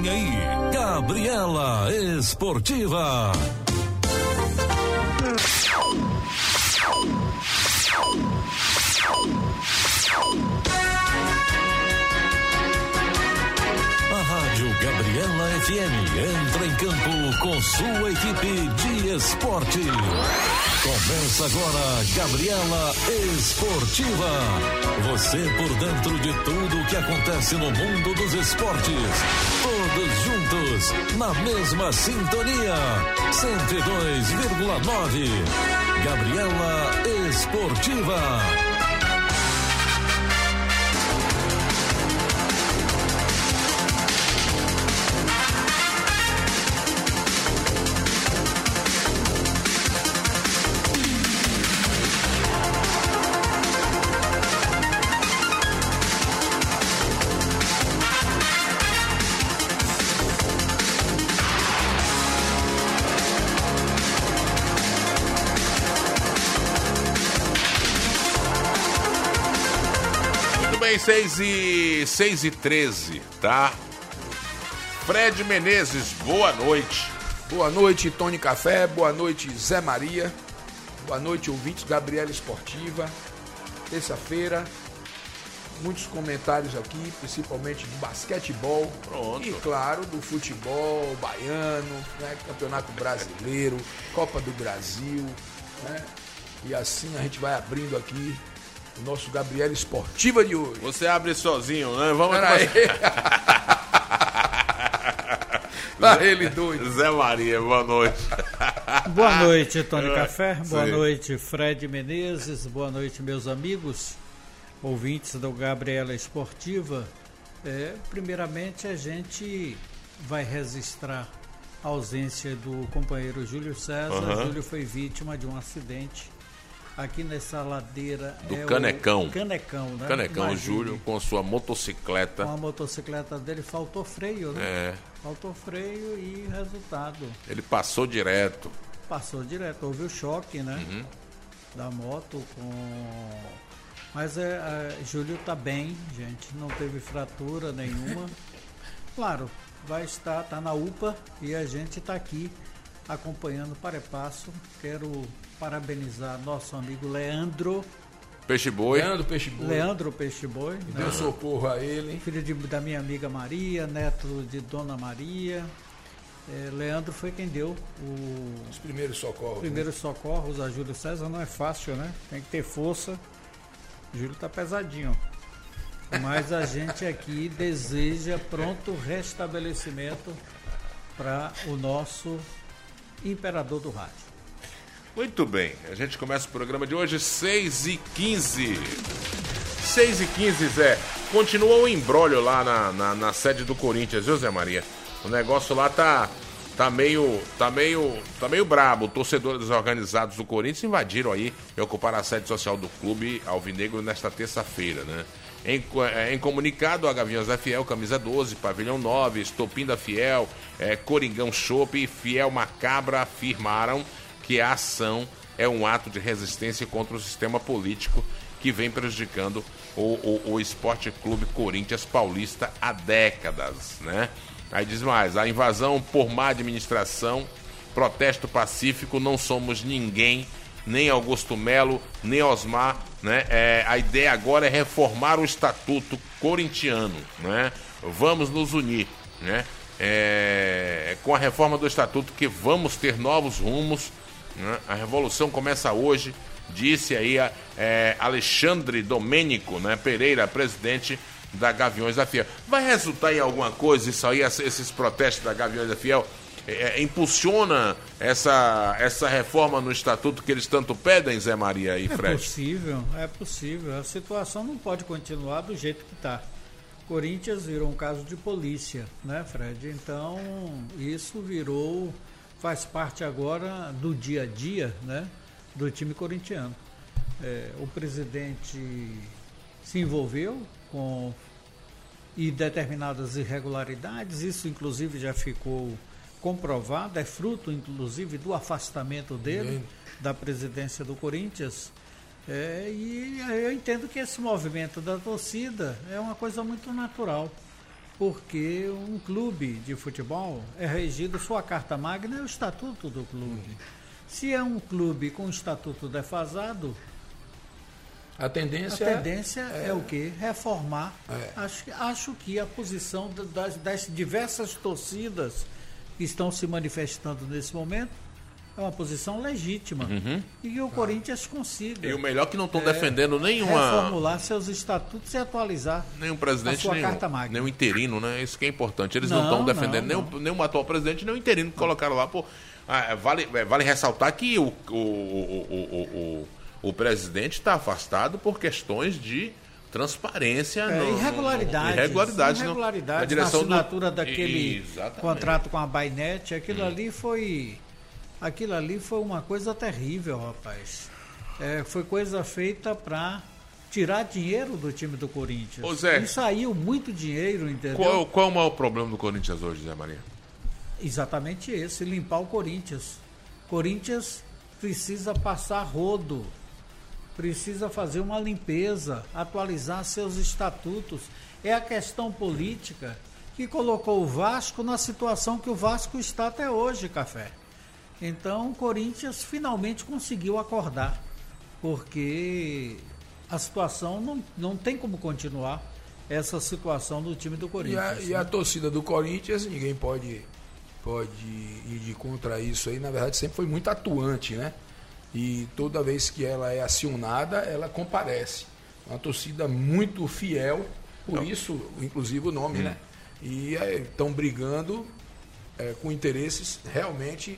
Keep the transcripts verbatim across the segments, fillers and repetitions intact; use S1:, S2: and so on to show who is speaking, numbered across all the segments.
S1: Vem aí, Gabriela Esportiva. A Rádio Gabriela F M entra em campo com sua equipe de esporte. Começa agora Gabriela Esportiva. Você por dentro de tudo o que acontece no mundo dos esportes. Todos juntos, na mesma sintonia. cento e dois vírgula nove. Gabriela Esportiva.
S2: seis e, seis e treze, tá? Fred Menezes, boa noite.
S3: Boa noite, Tony Café. Boa noite, Zé Maria. Boa noite, ouvintes Gabriela Esportiva. Terça-feira, muitos comentários aqui, principalmente do basquetebol.
S2: Pronto.
S3: E, claro, do futebol baiano, né? Campeonato Brasileiro, Copa do Brasil, né? E assim a gente vai abrindo aqui o nosso Gabriela Esportiva de hoje.
S2: Você abre sozinho, né? Vamos
S3: Pera aí. Tá ele doido.
S2: Zé Maria, boa noite.
S4: Boa noite, Tony Café. Boa
S2: Sim.
S4: noite, Fred Menezes. Boa noite, meus amigos, ouvintes do Gabriela Esportiva. É, primeiramente, a gente vai registrar a ausência do companheiro Júlio César.
S2: Uhum.
S4: Júlio foi vítima de um acidente aqui nessa ladeira.
S2: Do
S4: é
S2: Canecão.
S4: O Canecão, né?
S2: Canecão,
S4: Imagine,
S2: Júlio, com sua motocicleta.
S4: com a motocicleta dele, faltou freio, né?
S2: É,
S4: Faltou freio e resultado.
S2: ele passou direto.
S4: Passou direto, houve o choque, né?
S2: Uhum.
S4: Da moto com... Mas é, é, Júlio tá bem, gente, não teve fratura nenhuma. Claro, vai estar, tá na U P A e a gente tá aqui acompanhando para e passo. Quero parabenizar nosso amigo Leandro.
S2: Peixe boi.
S3: Leandro Peixe Boi.
S4: Leandro Peixe Boi,
S3: E
S4: né?
S3: deu socorro a ele.
S4: Filho de, da minha amiga Maria, neto de Dona Maria. É, Leandro foi quem deu o
S3: Os primeiros socorros.
S4: primeiros socorros a Júlio César. Não é fácil, né? Tem que ter força. Júlio tá pesadinho. Mas a gente aqui deseja pronto restabelecimento para o nosso imperador do rádio.
S2: Muito bem, a gente começa o programa de hoje, seis e quinze. seis e quinze, Zé. Continua o imbróglio lá na, na, na sede do Corinthians, viu, Zé Maria? O negócio lá tá, tá meio. tá meio. tá meio brabo. Torcedores organizados do Corinthians invadiram aí e ocuparam a sede social do clube alvinegro nesta terça-feira, né? Em, em comunicado, a Gaviões da Fiel, camisa doze, pavilhão nove, Estopim da Fiel, é, Coringão Chopp e Fiel Macabra afirmaram que a ação é um ato de resistência contra o sistema político que vem prejudicando o, o, o Esporte Clube Corinthians Paulista há décadas, né? Aí diz mais, a invasão por má administração, protesto pacífico, não somos ninguém, nem Augusto Melo, nem Osmar, né? É, a ideia agora é reformar o estatuto corintiano, né? Vamos nos unir, né? É, com a reforma do estatuto que vamos ter novos rumos, né? A revolução começa hoje, disse aí a, é, Alexandre Domênico, né, Pereira, presidente da Gaviões da Fiel. Vai resultar em alguma coisa isso aí, esses protestos da Gaviões da Fiel? É, impulsiona essa, essa reforma no estatuto que eles tanto pedem, Zé Maria e Fred?
S4: É possível, é possível. A situação não pode continuar do jeito que está. Corinthians virou um caso de polícia, né, Fred? Então, isso virou, faz parte agora do dia a dia, né, do time corintiano. É, o presidente se envolveu com e determinadas irregularidades, isso inclusive já ficou comprovado, é fruto inclusive do afastamento dele, Sim. da presidência do Corinthians. É, e eu entendo que esse movimento da torcida é uma coisa muito natural. porque um clube de futebol é regido, sua carta magna é o estatuto do clube. Se é um clube com estatuto defasado,
S3: a tendência,
S4: a tendência é,
S3: é
S4: o quê? Reformar.
S3: É.
S4: Acho, acho que a posição das, das diversas torcidas que estão se manifestando nesse momento é uma posição legítima.
S2: Uhum.
S4: E que o Corinthians consiga.
S2: E o melhor que não estão
S4: é,
S2: defendendo nenhuma...
S4: reformular seus estatutos e atualizar
S2: nenhum presidente,
S4: a sua
S2: nenhum,
S4: carta magna.
S2: nenhum interino, né? Isso que é importante. Eles
S4: Não,
S2: não estão defendendo
S4: não,
S2: nenhum,
S4: não.
S2: nenhum atual presidente, nem o interino que colocaram lá. Pô, ah, vale, vale ressaltar que o, o, o, o, o, o presidente está afastado por questões de transparência.
S4: É,
S2: no,
S4: irregularidades.
S2: No, no, irregularidades,
S4: irregularidades
S2: na direção
S4: na assinatura
S2: do...
S4: daquele
S2: Exatamente.
S4: contrato com a Bainet. Aquilo
S2: Hum.
S4: ali foi... Aquilo ali foi uma coisa terrível, rapaz. É, foi coisa feita para tirar dinheiro do time do Corinthians.
S2: Ô, Zé,
S4: e saiu muito dinheiro, entendeu?
S2: Qual, qual é o maior problema do Corinthians hoje, Zé Maria?
S4: Exatamente esse, limpar o Corinthians. Corinthians precisa passar rodo, precisa fazer uma limpeza, atualizar seus estatutos. É a questão política que colocou o Vasco na situação que o Vasco está até hoje, Café. Então o Corinthians finalmente conseguiu acordar, porque a situação não, não tem como continuar, essa situação do time do
S3: E
S4: Corinthians.
S3: a, e a torcida do Corinthians, ninguém pode, pode ir de contra isso aí, na verdade sempre foi muito atuante, né? E toda vez que ela é acionada, ela comparece. Uma torcida muito fiel, por
S2: Não.
S3: isso, inclusive, o nome,
S2: Hum.
S3: né? E estão brigando é, com interesses realmente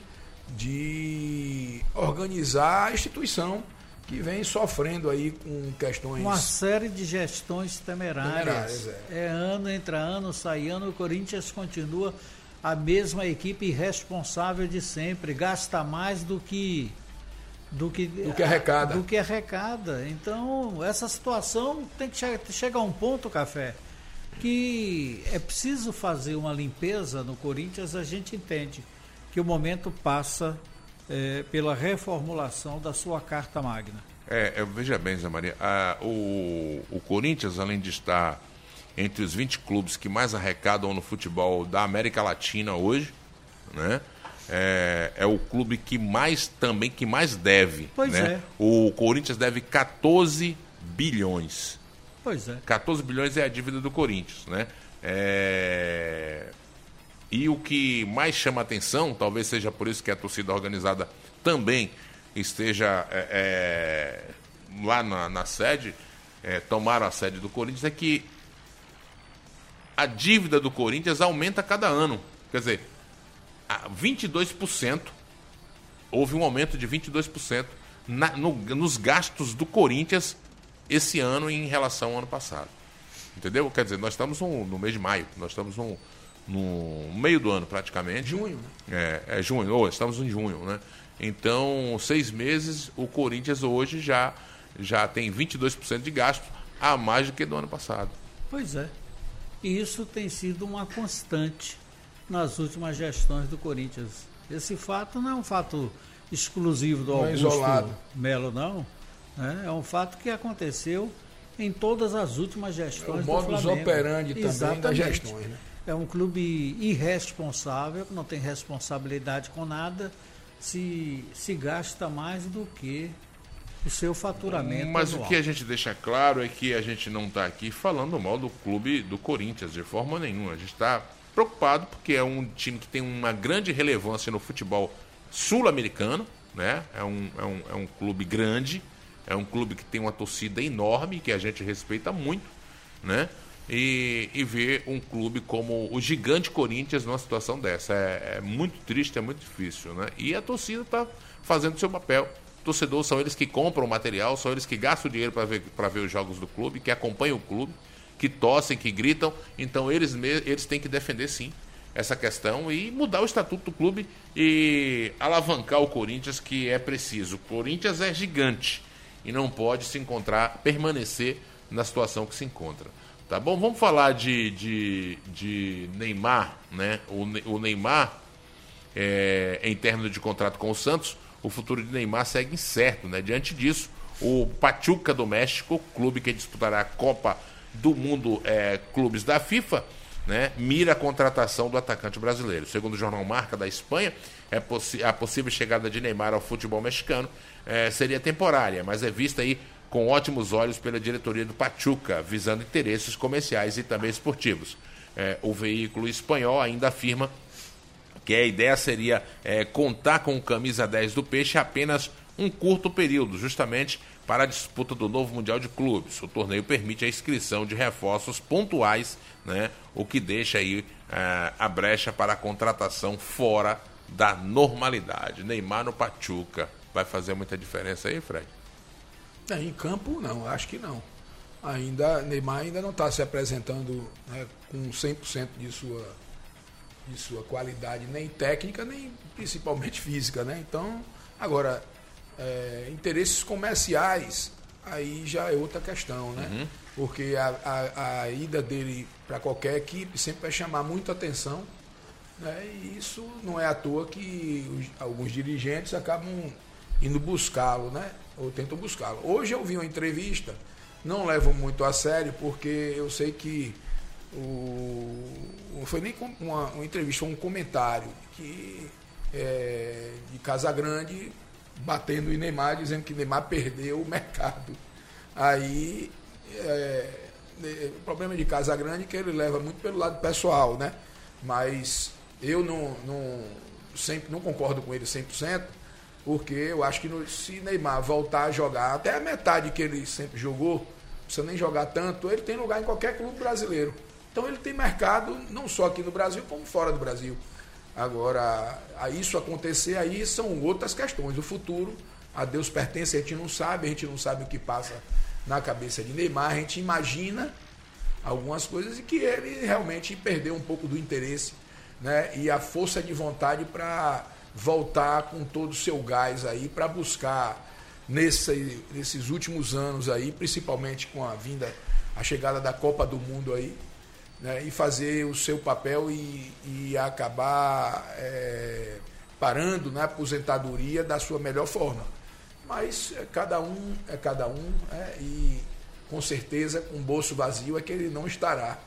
S3: de organizar a instituição que vem sofrendo aí com questões...
S4: Uma série de gestões temerárias.
S3: Temerárias, é.
S4: é ano, entra ano, sai ano, o Corinthians continua a mesma equipe irresponsável de sempre, gasta mais do que... Do que,
S3: Do que arrecada.
S4: Do que arrecada. Então, essa situação tem que che- chegar a um ponto, Café, que é preciso fazer uma limpeza no Corinthians. A gente entende que o momento passa é, pela reformulação da sua carta magna.
S2: É, é, veja bem, Zé Maria, a, o, o Corinthians, além de estar entre os vinte clubes que mais arrecadam no futebol da América Latina hoje, né? É, é o clube que mais também que mais deve.
S4: Pois
S2: né?
S4: é.
S2: O Corinthians deve quatorze bilhões.
S4: Pois é.
S2: quatorze bilhões é a dívida do Corinthians, né? É... E o que mais chama atenção, talvez seja por isso que a torcida organizada também esteja é, é, lá na, na sede, é, tomaram a sede do Corinthians, é que a dívida do Corinthians aumenta a cada ano. Quer dizer, a vinte e dois por cento, houve um aumento de vinte e dois por cento na, no, nos gastos do Corinthians esse ano em relação ao ano passado. Entendeu? Quer dizer, nós estamos no, no mês de maio, nós estamos no, no meio do ano praticamente.
S3: Junho, né?
S2: É, é junho, ou estamos em junho, né? Então, seis meses, o Corinthians hoje já, já tem vinte e dois por cento de gasto a mais do que do ano passado.
S4: Pois é. E isso tem sido uma constante nas últimas gestões do Corinthians. Esse fato não é um fato exclusivo do
S3: Não é
S4: Augusto
S3: isolado.
S4: Melo, não. Né? É um fato que aconteceu em todas as últimas gestões
S3: É o
S4: do
S3: modus
S4: Flamengo.
S3: operandi também das
S4: Exatamente.
S3: gestões, né?
S4: É um clube irresponsável, que não tem responsabilidade com nada, se, se gasta mais do que o seu faturamento
S2: Mas
S4: anual.
S2: o que a gente deixa claro é que a gente não está aqui falando mal do clube do Corinthians, de forma nenhuma. A gente está preocupado porque é um time que tem uma grande relevância no futebol sul-americano, né? É um, é, um, é um clube grande, é um clube que tem uma torcida enorme, que a gente respeita muito, né? E, e ver um clube como o gigante Corinthians numa situação dessa. É, é muito triste, é muito difícil, né? E a torcida está fazendo o seu papel. Torcedores são eles que compram o material, são eles que gastam dinheiro para ver, para ver os jogos do clube, que acompanham o clube, que tossem, que gritam. Então eles, eles têm que defender sim essa questão e mudar o estatuto do clube e alavancar o Corinthians, que é preciso. O Corinthians é gigante e não pode se encontrar, permanecer na situação que se encontra. Tá bom? Vamos falar de, de, de Neymar, né? O, o Neymar, é, em término de contrato com o Santos, o futuro de Neymar segue incerto, né? Diante disso, o Pachuca do México, clube que disputará a Copa do Mundo é, Clubes da FIFA, né, mira a contratação do atacante brasileiro. Segundo o jornal Marca da Espanha, é possi- a possível chegada de Neymar ao futebol mexicano é, seria temporária, mas é vista aí com ótimos olhos pela diretoria do Pachuca, visando interesses comerciais e também esportivos. É, o veículo espanhol ainda afirma que a ideia seria é, contar com o camisa dez do Peixe apenas um curto período, justamente para a disputa do novo Mundial de Clubes. O torneio permite a inscrição de reforços pontuais, né, o que deixa aí é, a brecha para a contratação fora da normalidade. Neymar no Pachuca. Vai fazer muita diferença aí, Fred?
S3: É, em campo, não. Acho que não. Ainda, Neymar ainda não está se apresentando, né, com cem por cento de sua, de sua qualidade, nem técnica, nem principalmente física, né? Então, agora... É, interesses comerciais, aí já é outra questão, né? Uhum. Porque a, a, a ida dele para qualquer equipe sempre vai chamar muita atenção, né? E isso não é à toa que os, alguns dirigentes acabam indo buscá-lo, né? Ou tentam buscá-lo. Hoje eu vi uma entrevista, não levo muito a sério, porque eu sei que o, não foi nem uma, uma entrevista, foi um comentário que é, de Casagrande batendo em Neymar, dizendo que Neymar perdeu o mercado. Aí, é, o problema de Casagrande é que ele leva muito pelo lado pessoal, né? Mas eu não, não, sempre, não concordo com ele cem por cento, porque eu acho que no, se Neymar voltar a jogar até a metade que ele sempre jogou, não precisa nem jogar tanto, ele tem lugar em qualquer clube brasileiro. Então ele tem mercado não só aqui no Brasil, como fora do Brasil. Agora, a isso acontecer aí são outras questões. O futuro, a Deus pertence, a gente não sabe, a gente não sabe o que passa na cabeça de Neymar, a gente imagina algumas coisas e que ele realmente perdeu um pouco do interesse, né, e a força de vontade para voltar com todo o seu gás aí, para buscar nesse, nesses últimos anos aí, principalmente com a vinda, a chegada da Copa do Mundo aí, né, e fazer o seu papel e, e acabar é, parando na aposentadoria da sua melhor forma. Mas é, cada um é cada um, é, e com certeza com o bolso vazio é que ele não estará.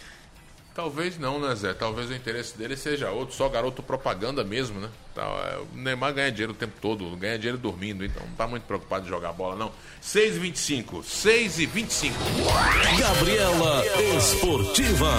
S2: Talvez não, né, Zé? Talvez o interesse dele seja outro, só garoto propaganda mesmo, né? O Neymar ganha dinheiro o tempo todo, ganha dinheiro dormindo, então não tá muito preocupado de jogar bola, não. seis e vinte e cinco, seis e vinte e cinco.
S1: Gabriela Esportiva.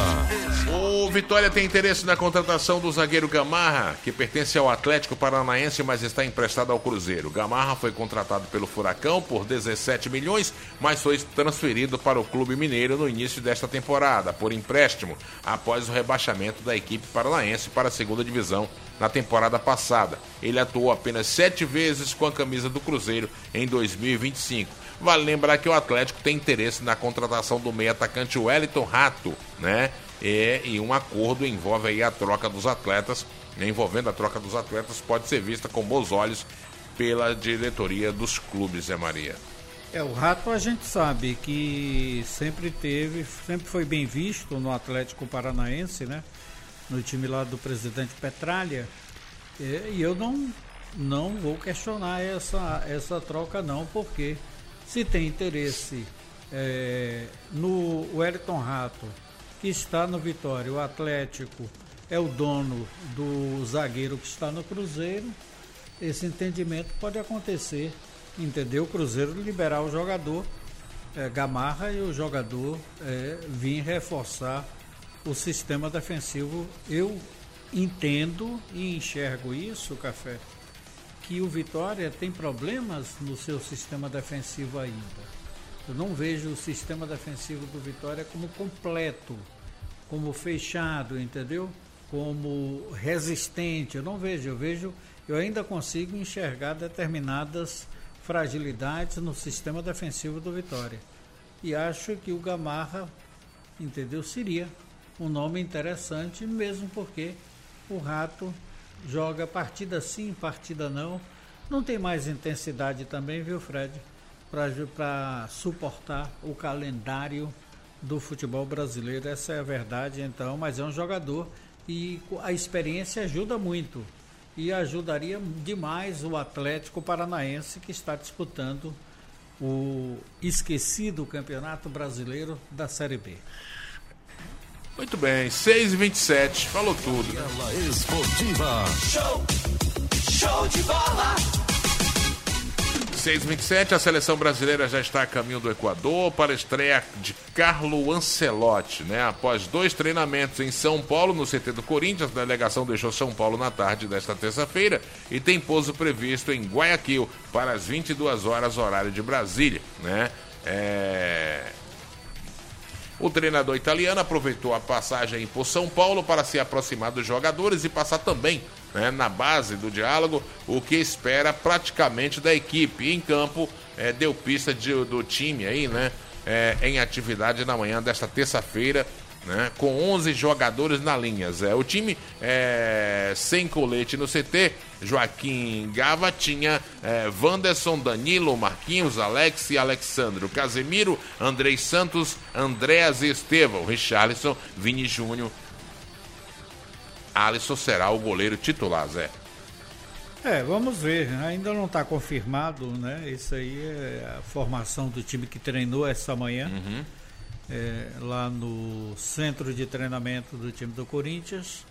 S2: O Vitória tem interesse na contratação do zagueiro Gamarra, que pertence ao Atlético Paranaense, mas está emprestado ao Cruzeiro. Gamarra foi contratado pelo Furacão por dezessete milhões, mas foi transferido para o Clube Mineiro no início desta temporada, por empréstimo, após o rebaixamento da equipe paranaense para a segunda divisão na temporada passada. Ele atuou apenas sete vezes com a camisa do Cruzeiro em dois mil e vinte e cinco. Vale lembrar que o Atlético tem interesse na contratação do meio atacante Wellington Rato, né? E, e um acordo envolve aí a troca dos atletas, envolvendo a troca dos atletas, pode ser vista com bons olhos pela diretoria dos clubes, Zé Maria.
S4: É, o Rato a gente sabe que sempre teve, sempre foi bem visto no Atlético Paranaense, né? No time lá do presidente Petralha. E eu não, não vou questionar essa, essa troca não, porque se tem interesse é, no Wellington Rato, que está no Vitória, o Atlético é o dono do zagueiro que está no Cruzeiro, esse entendimento pode acontecer, entendeu? O Cruzeiro liberar o jogador é, Gamarra e o jogador é, vir reforçar o sistema defensivo. Eu entendo e enxergo isso, Café, que o Vitória tem problemas no seu sistema defensivo ainda. Eu não vejo o sistema defensivo do Vitória como completo, como fechado, entendeu? Como resistente. Eu não vejo, eu vejo, eu ainda consigo enxergar determinadas fragilidades no sistema defensivo do Vitória. E acho que o Gamarra, entendeu, seria um nome interessante, mesmo porque o Rato joga partida sim, partida não. Não tem mais intensidade também, viu, Fred? Para suportar o calendário do futebol brasileiro. Essa é a verdade, então. Mas é um jogador e a experiência ajuda muito. E ajudaria demais o Atlético Paranaense, que está disputando o esquecido Campeonato Brasileiro da Série B.
S2: Muito bem, seis e vinte e sete, falou tudo.
S1: Gabriela Esportiva.
S5: Show, show de bola.
S2: seis e vinte e sete, a seleção brasileira já está a caminho do Equador para a estreia de Carlo Ancelotti, né? Após dois treinamentos em São Paulo, no C T do Corinthians, a delegação deixou São Paulo na tarde desta terça-feira e tem pouso previsto em Guayaquil para as vinte e duas horas, horário de Brasília, né? É... O treinador italiano aproveitou a passagem por São Paulo para se aproximar dos jogadores e passar também, né, na base do diálogo o que espera praticamente da equipe. E em campo é, deu pista de, do time aí, né, é, em atividade na manhã desta terça-feira, né, com onze jogadores na linha. Zé. O time é, sem colete no C T, Joaquim Gavatinha, é, Wanderson, Danilo, Marquinhos, Alex e Alexandro, Casemiro, Andrei Santos, Andréas e Estevão, Richarlison, Vini Júnior. Alisson será o goleiro titular, Zé.
S4: É, vamos ver, ainda não está confirmado, né? Isso aí é a formação do time que treinou essa manhã.
S2: Uhum.
S4: É, lá no centro de treinamento do time do Corinthians,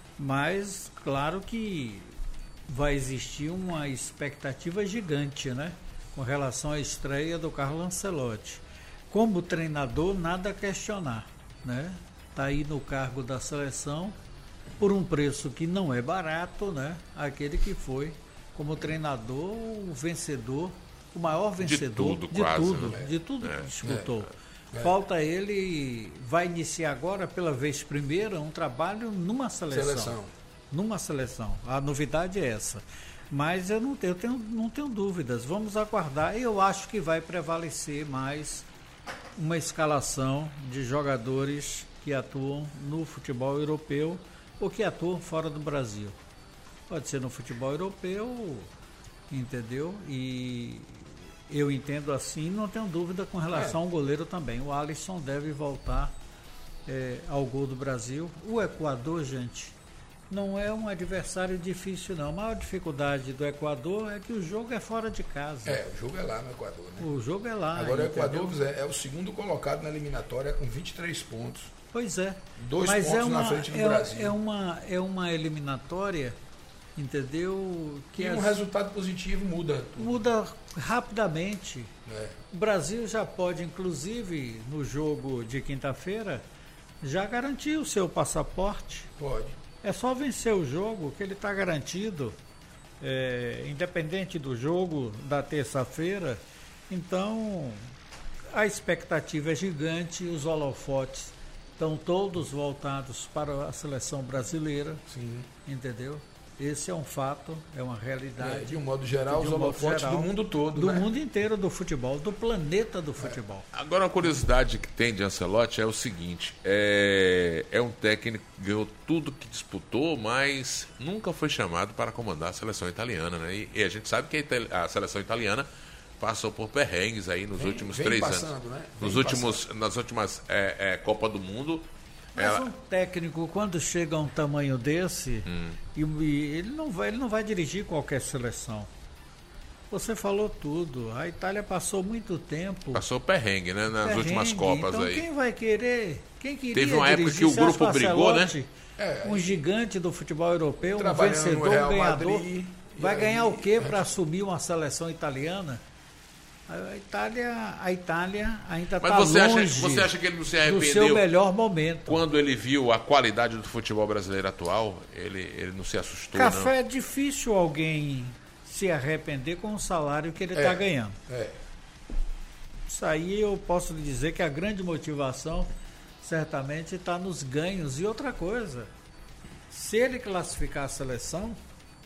S4: mas claro que vai existir uma expectativa gigante, né, com relação à estreia do Carlo Ancelotti. Como treinador, nada a questionar, né? Tá aí no cargo da seleção por um preço que não é barato, né? Aquele que foi como treinador o vencedor, o maior vencedor
S2: de tudo,
S4: de
S2: quase,
S4: tudo,
S2: né?
S4: de tudo
S2: É,
S4: que disputou.
S3: é.
S4: Falta ele, vai iniciar agora pela vez primeira um trabalho numa seleção.
S3: Seleção.
S4: Numa seleção. A novidade é essa. Mas eu não tenho, eu tenho, não tenho dúvidas. Vamos aguardar. Eu acho que vai prevalecer mais uma escalação de jogadores que atuam no futebol europeu ou que atuam fora do Brasil. Pode ser no futebol europeu, entendeu? E eu entendo assim, não tenho dúvida com relação
S3: é.
S4: ao goleiro também. O Alisson deve voltar é, ao gol do Brasil. O Equador, gente, não é um adversário difícil, não. A maior dificuldade do Equador é que o jogo é fora de casa.
S3: É, o jogo é lá no Equador, né?
S4: O jogo é lá.
S3: Agora o
S4: entendeu?
S3: Equador Zé, é o segundo colocado na eliminatória com vinte e três pontos.
S4: Pois é.
S3: Dois
S4: Mas
S3: pontos
S4: é uma,
S3: na frente do
S4: é,
S3: Brasil.
S4: É uma, é uma eliminatória, entendeu? Que
S3: E
S4: as-
S3: um resultado positivo muda tudo.
S4: muda rapidamente.
S3: É.
S4: O Brasil já pode, inclusive, no jogo de quinta-feira, já garantir o seu passaporte.
S3: Pode.
S4: É só vencer o jogo que ele está garantido, é, independente do jogo da terça-feira. Então, a expectativa é gigante, os holofotes estão todos voltados para a seleção brasileira,
S3: Sim.
S4: entendeu? Esse é um fato, é uma realidade.
S3: É, de um modo geral,
S4: De
S3: os
S4: um modo
S3: holofotes
S4: geral,
S3: do mundo todo,
S4: do
S3: né?
S4: mundo inteiro do futebol, do planeta do futebol.
S2: Agora, uma curiosidade que tem de Ancelotti é o seguinte: é, é um técnico que ganhou tudo que disputou, mas nunca foi chamado para comandar a seleção italiana, né? E, e a gente sabe que a, itali- a seleção italiana passou por perrengues aí nos
S3: Vem-
S2: últimos
S3: vem
S2: três
S3: passando,
S2: anos.
S3: né?
S2: Nos
S3: Vem
S2: últimos, nas últimas é, é, Copa do Mundo.
S4: Mas
S2: ela-
S4: um técnico, quando chega a um tamanho desse,
S2: Hum.
S4: e, e ele, não vai, ele não vai dirigir qualquer seleção. Você falou tudo. A Itália passou muito tempo.
S2: Passou perrengue, né? Nas
S4: perrengue.
S2: últimas Copas
S4: então,
S2: aí.
S4: quem vai querer? Quem queria
S2: Teve uma época
S4: dirigir?
S2: que o
S4: Você acha
S2: grupo brigou, né?
S4: Ancelotti,
S3: É.
S4: Um gigante do futebol europeu, um
S3: Trabalhando no
S4: vencedor, um
S3: Real
S4: ganhador.
S3: Madrid, e
S4: vai
S3: aí-
S4: ganhar o quê para assumir uma seleção italiana? A Itália, a Itália ainda
S2: Mas
S4: está
S2: você acha,
S4: longe
S2: você acha que ele não se
S4: do seu
S2: arrependeu
S4: melhor momento.
S2: quando ele viu a qualidade do futebol brasileiro atual? Ele, ele não se assustou,
S4: Café é difícil alguém se arrepender com o salário que ele está
S3: É.
S4: ganhando.
S3: É.
S4: Isso aí eu posso lhe dizer que a grande motivação certamente está nos ganhos. E outra coisa, se ele classificar a seleção,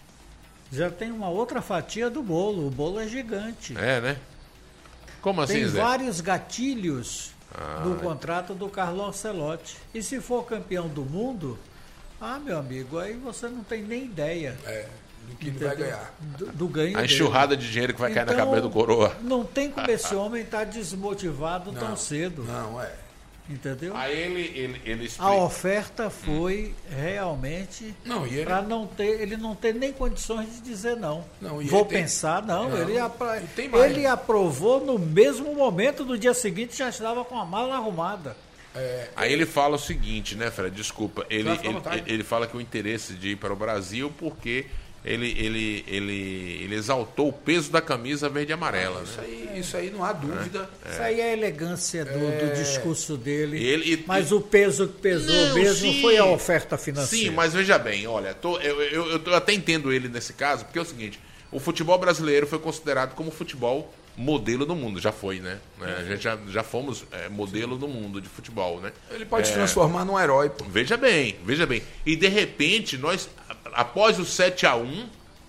S4: já tem uma outra fatia do bolo. O bolo é gigante.
S2: não? É, né? Como assim,
S4: Tem
S2: Zé?
S4: vários gatilhos
S2: Ah,
S4: do contrato do Carlo Ancelotti. E se for campeão do mundo, ah, meu amigo, aí você não tem nem ideia
S3: É. Do que ele vai
S4: entendeu?
S3: ganhar.
S4: do, do ganho
S2: A
S4: dele.
S2: enxurrada de dinheiro que vai cair na
S4: Então,
S2: cabeça do coroa.
S4: Não tem como esse homem estar desmotivado tão
S3: Não.
S4: cedo,
S3: Não, é.
S4: entendeu?
S2: Aí ele, ele, ele
S4: A
S2: explica.
S4: oferta foi realmente
S3: Não, e ele-
S4: para não ter, ele não ter nem condições de dizer não.
S3: Não, e
S4: Vou
S3: ele tem-
S4: pensar, não.
S3: Não,
S4: ele, apra-
S3: e tem mais.
S4: ele aprovou no mesmo momento, do dia seguinte já estava com a mala arrumada.
S3: É,
S2: Aí ele fala o seguinte, né, Fred? Desculpa. Ele,
S3: Fica à
S2: ele,
S3: vontade.
S2: ele fala que o interesse de ir para o Brasil porque ele, ele, ele, ele exaltou o peso da camisa verde e amarela.
S3: isso,
S2: Né?
S3: aí, isso aí não há dúvida.
S4: Isso aí é a elegância do, do discurso dele.
S2: Ele- e-
S4: mas
S2: e-
S4: o peso que pesou
S2: Não,
S4: mesmo
S2: sim.
S4: foi a oferta financeira.
S2: Sim, mas veja bem, olha, tô- eu, eu, eu, tô- eu até entendo ele nesse caso, porque é o seguinte, o futebol brasileiro foi considerado como futebol modelo do mundo, já foi, né? É, a gente já, já fomos é, modelo do mundo de futebol, né?
S3: Ele pode se
S2: É,
S3: transformar num herói, pô.
S2: Veja bem, veja bem. E de repente, nós, a- após o sete a um,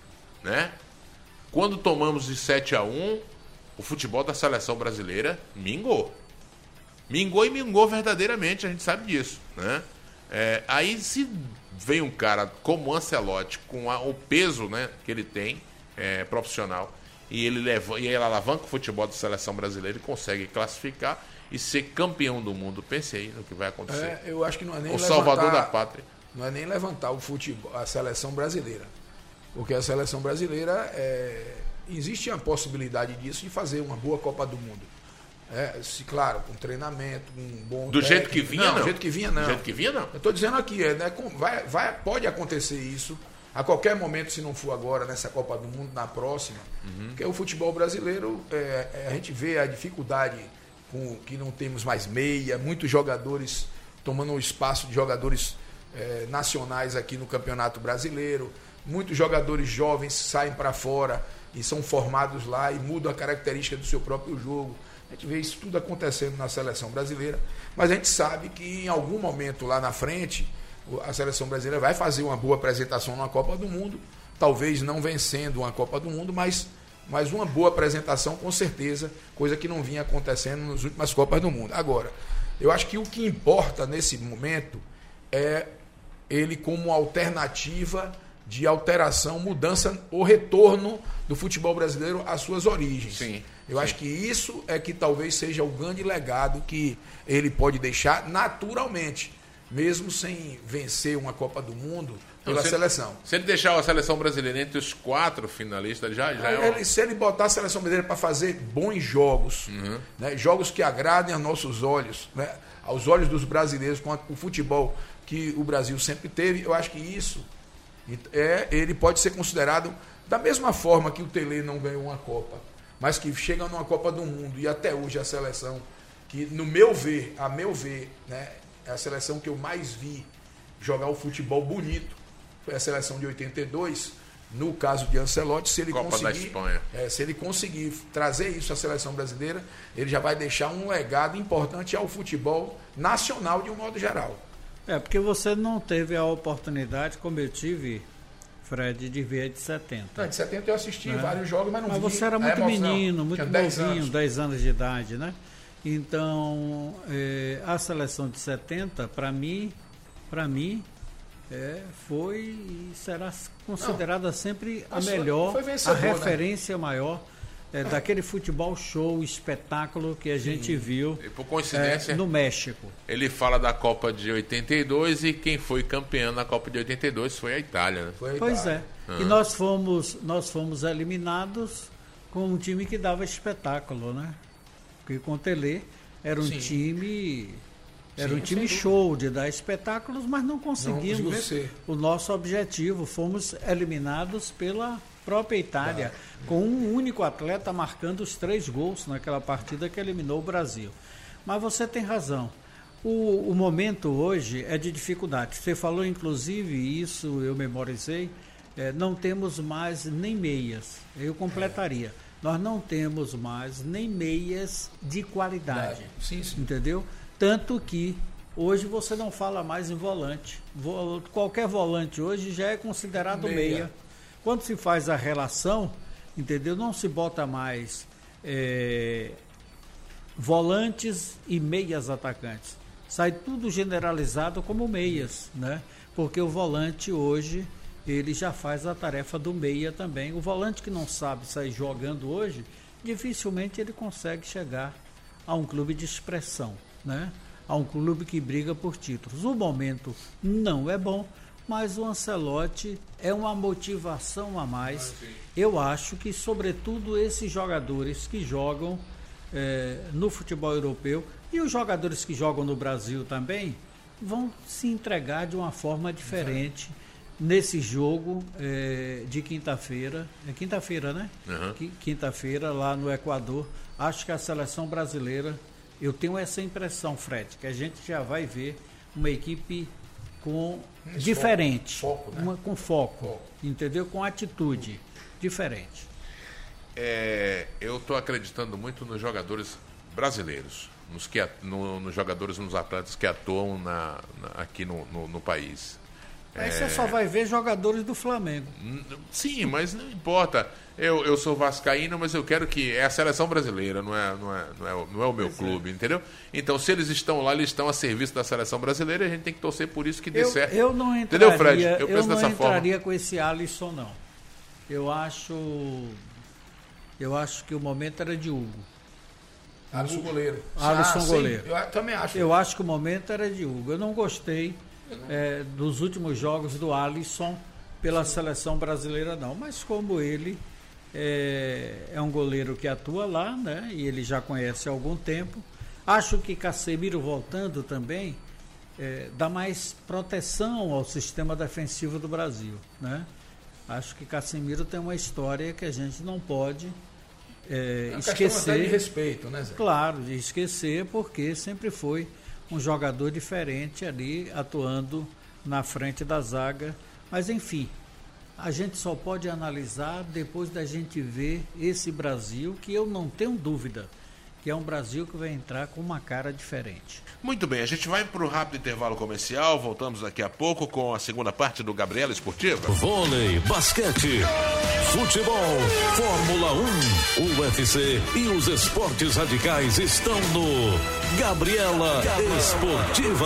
S2: né? Quando tomamos de sete a um, o futebol da seleção brasileira mingou. Mingou e mingou verdadeiramente, a gente sabe disso, né? É, aí se vem um cara como o Ancelotti, com a- o peso, né, que ele tem, é, profissional, e ele, leva, e ele alavanca o futebol da seleção brasileira e consegue classificar e ser campeão do mundo. Pense aí no que vai acontecer.
S3: É, eu acho que não é nem
S2: o
S3: levantar,
S2: salvador da pátria.
S3: Não é nem levantar o futebol, a seleção brasileira. Porque a seleção brasileira, é, existe a possibilidade disso de fazer uma boa Copa do Mundo. É, se, claro, com treinamento, com um bom
S2: Do jeito
S3: técnico.
S2: que vinha, não.
S3: Do jeito que vinha, não.
S2: Do jeito que vinha, não.
S3: Eu estou dizendo aqui, é, né, com- vai, vai, pode acontecer isso a qualquer momento, se não for agora, nessa Copa do Mundo, na próxima. Porque o futebol brasileiro, é, é, a gente vê a dificuldade com que não temos mais meia, muitos jogadores tomando o espaço de jogadores é, nacionais aqui no Campeonato Brasileiro, muitos jogadores jovens saem para fora e são formados lá e mudam a característica do seu próprio jogo. A gente vê isso tudo acontecendo na seleção brasileira, mas a gente sabe que em algum momento lá na frente a seleção brasileira vai fazer uma boa apresentação na Copa do Mundo, talvez não vencendo uma Copa do Mundo, mas, mas uma boa apresentação com certeza, coisa que não vinha acontecendo nas últimas Copas do Mundo. Agora, eu acho que o que importa nesse momento é ele como alternativa de alteração, mudança ou retorno do futebol brasileiro às suas origens.
S2: Sim,
S3: Eu
S2: sim.
S3: acho que isso é que talvez seja o grande legado que ele pode deixar naturalmente, mesmo sem vencer uma Copa do Mundo pela
S2: Não, se ele-
S3: seleção.
S2: Se ele deixar a seleção brasileira entre os quatro finalistas, já, já é um-
S3: Ele- se ele botar a seleção brasileira para fazer bons jogos,
S2: Uhum.
S3: né, jogos que agradem aos nossos olhos, né, aos olhos dos brasileiros, com a- o futebol que o Brasil sempre teve, eu acho que isso é, ele pode ser considerado da mesma forma que o Tele não ganhou uma Copa, mas que chega numa Copa do Mundo e até hoje a seleção que, no meu ver, a meu ver, né, é a seleção que eu mais vi jogar o futebol bonito, foi a seleção de oitenta e dois, no caso de Ancelotti, se ele
S2: Copa da
S3: conseguir,
S2: Espanha.
S3: é, se ele conseguir trazer isso à seleção brasileira, ele já vai deixar um legado importante ao futebol nacional de um modo geral.
S4: É, porque você não teve a oportunidade, como eu tive, Fred, de ver a de setenta.
S3: Não, de setenta eu assisti
S4: Né?
S3: vários jogos, mas não
S4: Mas
S3: vi
S4: você era
S3: a
S4: muito
S3: emoção.
S4: menino, muito
S3: Tinha dez
S4: novinho,
S3: anos.
S4: dez anos de idade, né? Então, eh, a seleção de setenta, para mim, para mim, é, foi e será considerada sempre a
S3: Foi-
S4: melhor,
S3: foi
S4: a
S3: vencedor, né?
S4: referência maior é, daquele futebol show, espetáculo que a gente viu
S2: E por
S4: é,
S2: coincidência,
S4: no México.
S2: ele fala da Copa de oitenta e dois e quem foi campeão na Copa de oitenta e dois foi a Itália, né?
S3: Foi a
S4: Pois
S3: Itália.
S4: é. E nós fomos, nós fomos eliminados com um time que dava espetáculo, né? Porque com o Tele era um
S3: Sim.
S4: time. Era
S3: Sim,
S4: um time
S3: sem
S4: show de dar espetáculos, mas não
S3: conseguiu
S4: conseguimos
S3: vencer.
S4: o nosso objetivo. Fomos eliminados pela própria Itália, com um único atleta marcando os três gols naquela partida que eliminou o Brasil. Mas você tem razão. O, o momento hoje é de dificuldade. Você falou, inclusive, isso eu memorizei, é, não temos mais nem meias. Eu completaria. Nós não temos mais nem meias de qualidade.
S3: Sim, sim.
S4: Entendeu? Tanto que hoje você não fala mais em volante. Vo- Qualquer volante hoje já é considerado
S3: Meia.
S4: meia. Quando se faz a relação, entendeu? Não se bota mais é, volantes e meias atacantes. Sai tudo generalizado como meias, né? Porque o volante hoje, ele já faz a tarefa do meia também. O volante que não sabe sair jogando hoje, dificilmente ele consegue chegar a um clube de expressão, né? A um clube que briga por títulos. O momento não é bom, mas o Ancelotti é uma motivação a mais. Eu acho que, sobretudo, esses jogadores que jogam eh, no futebol europeu E os jogadores que jogam no Brasil também vão se entregar de uma forma diferente nesse jogo é, de quinta-feira. É quinta-feira, né?
S2: Uhum.
S4: Quinta-feira, lá no Equador. Acho que a seleção brasileira, eu tenho essa impressão, Fred, que a gente já vai ver uma equipe com
S3: Esse
S4: diferente.
S3: Foco, foco, né?
S4: Uma, com foco,
S3: Foco.
S4: entendeu? Com atitude diferente.
S2: É, eu estou acreditando muito nos jogadores brasileiros, nos, que, no, nos jogadores, nos atletas que atuam na, na, aqui no, no, no país.
S4: Aí você só vai ver jogadores do Flamengo.
S2: Sim, mas não importa. Eu, eu sou vascaíno, mas eu quero que... É a seleção brasileira, não é, não é, não é, não é o meu pois clube, é. Entendeu? Então, se eles estão lá, eles estão a serviço da seleção brasileira e a gente tem que torcer por isso que dê
S4: eu,
S2: certo.
S4: Eu não entraria,
S2: entendeu, Fred? Eu,
S4: eu
S2: penso
S4: não
S2: dessa
S4: entraria
S2: forma.
S4: com esse Alisson, não. Eu acho... Eu acho que o momento era de Hugo.
S3: Alisson goleiro.
S4: Alisson
S3: ah,
S4: goleiro.
S3: Sim, eu também acho.
S4: Eu acho que o momento era de Hugo. Eu não gostei é, dos últimos jogos do Alisson pela sim. seleção brasileira, não. Mas como ele é, é um goleiro que atua lá, né? E ele já conhece há algum tempo. Acho que Casemiro voltando também é, dá mais proteção ao sistema defensivo do Brasil, né? Acho que Casemiro tem uma história que a gente não pode é, é esquecer.
S3: Até de respeito, né, Zé?
S4: Claro, de esquecer, porque sempre foi um jogador diferente ali, atuando na frente da zaga. Mas, enfim, a gente só pode analisar depois da gente ver esse Brasil, que eu não tenho dúvida que é um Brasil que vai entrar com uma cara diferente.
S2: Muito bem, a gente vai para o rápido intervalo comercial, voltamos daqui a pouco com a segunda parte do Gabriela Esportiva.
S1: Vôlei, basquete, futebol, Fórmula um, U F C e os esportes radicais estão no Gabriela, Gabriela Esportiva.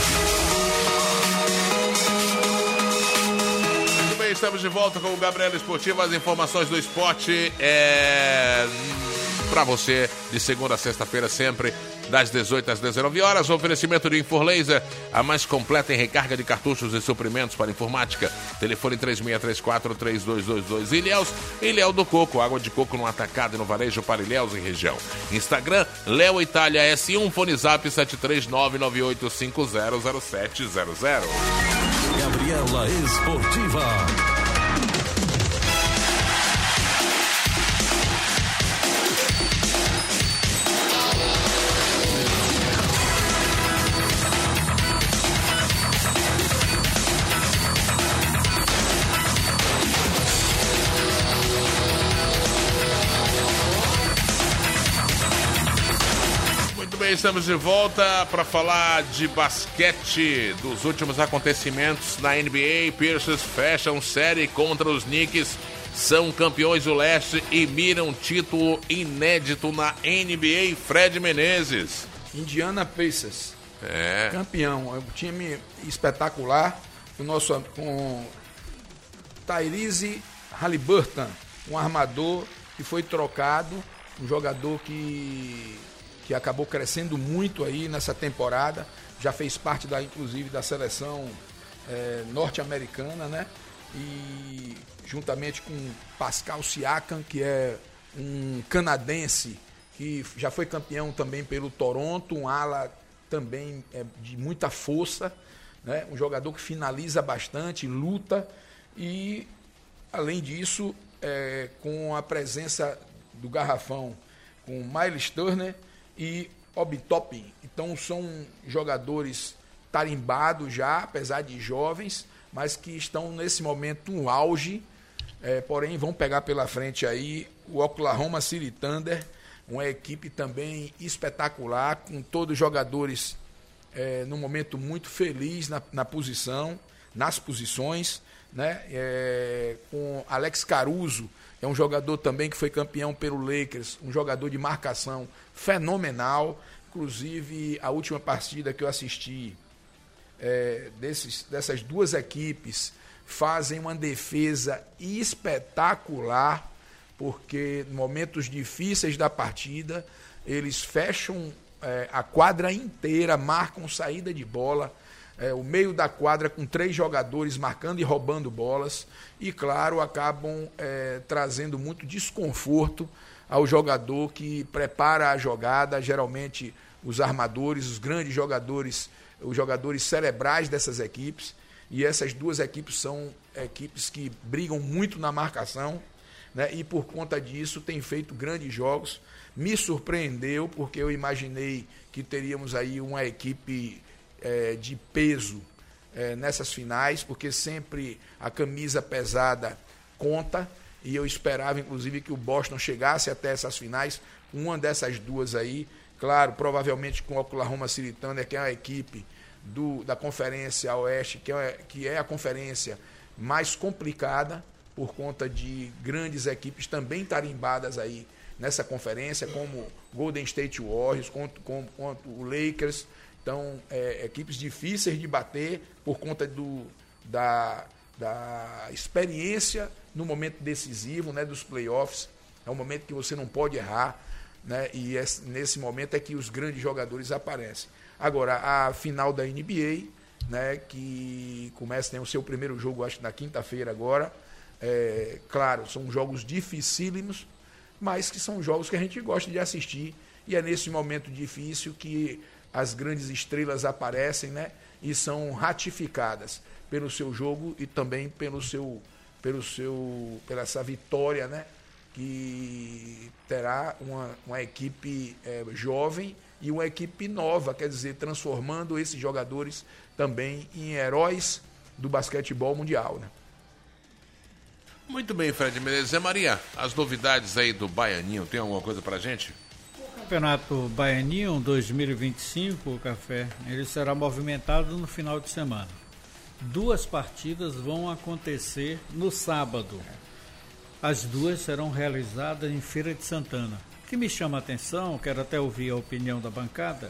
S2: Muito bem, estamos de volta com o Gabriela Esportiva, as informações do esporte é... para você de segunda a sexta-feira, sempre das dezoito às dezenove horas. O oferecimento de Inforlaser, a mais completa em recarga de cartuchos e suprimentos para informática. Telefone três seis três quatro, três dois dois dois. Ilhéus, Ilhéu do Coco, água de coco no atacado e no varejo para Ilhéus e região. Instagram, Léo Itália S um, fone zap sete três nove nove oito cinco zero zero sete zero zero.
S1: Gabriela Esportiva.
S2: Estamos de volta para falar de basquete, dos últimos acontecimentos na N B A. Pacers fecham série contra os Knicks, são campeões do leste e miram título inédito na N B A. Fred Menezes.
S3: Indiana Pacers,
S2: é.
S3: campeão, é um time espetacular, o nosso, com Tyrese Haliburton, um armador que foi trocado, um jogador que... que acabou crescendo muito aí nessa temporada, já fez parte, da, inclusive, da seleção é, norte-americana, né? E juntamente com Pascal Siakam, que é um canadense, que já foi campeão também pelo Toronto, um ala também é, de muita força, né? Um jogador que finaliza bastante, luta, e, além disso, é, com a presença do garrafão, com Miles Turner e Obi Toppin. Então são jogadores tarimbados já, apesar de jovens, mas que estão nesse momento no auge, é, porém vão pegar pela frente aí o Oklahoma City Thunder, uma equipe também espetacular, com todos os jogadores é, num momento muito feliz na, na posição, nas posições, né? É, com Alex Caruso, é um jogador também que foi campeão pelo Lakers, um jogador de marcação fenomenal. Inclusive, a última partida que eu assisti é, desses, dessas duas equipes fazem uma defesa espetacular, porque em momentos difíceis da partida, eles fecham é, a quadra inteira, marcam saída de bola, É, o meio da quadra com três jogadores marcando e roubando bolas e, claro, acabam é, trazendo muito desconforto ao jogador que prepara a jogada, geralmente os armadores, os grandes jogadores, os jogadores cerebrais dessas equipes. E essas duas equipes são equipes que brigam muito na marcação, né? E por conta disso tem feito grandes jogos. Me surpreendeu, porque eu imaginei que teríamos aí uma equipe é, de peso é, nessas finais, porque sempre a camisa pesada conta, e eu esperava, inclusive, que o Boston chegasse até essas finais, uma dessas duas aí, claro, provavelmente com o Oklahoma City Thunder, que é uma equipe do, da Conferência Oeste, que é, que é a conferência mais complicada, por conta de grandes equipes também tarimbadas aí nessa conferência, como Golden State Warriors, quanto, como, quanto o Lakers. Então, é, equipes difíceis de bater por conta do, da, da experiência no momento decisivo, né, dos playoffs. É um momento que você não pode errar, né, e é, nesse momento é que os grandes jogadores aparecem. Agora, a final da N B A, né, que começa, tem o seu primeiro jogo, acho que na quinta-feira agora. É, claro, são jogos dificílimos, mas que são jogos que a gente gosta de assistir, e é nesse momento difícil que as grandes estrelas aparecem, né, e são ratificadas pelo seu jogo e também pelo seu, pelo seu, pela essa vitória, né, que terá uma, uma equipe é, jovem e uma equipe nova, quer dizer, transformando esses jogadores também em heróis do basquetebol mundial, né?
S2: Muito bem, Fred Menezes. Zé Maria, as novidades aí do Baianinho, tem alguma coisa pra gente?
S4: O Campeonato Baianinho dois mil e vinte e cinco, o Café, ele será movimentado no final de semana. Duas partidas vão acontecer no sábado. As duas serão realizadas em Feira de Santana. O que me chama a atenção, quero até ouvir a opinião da bancada,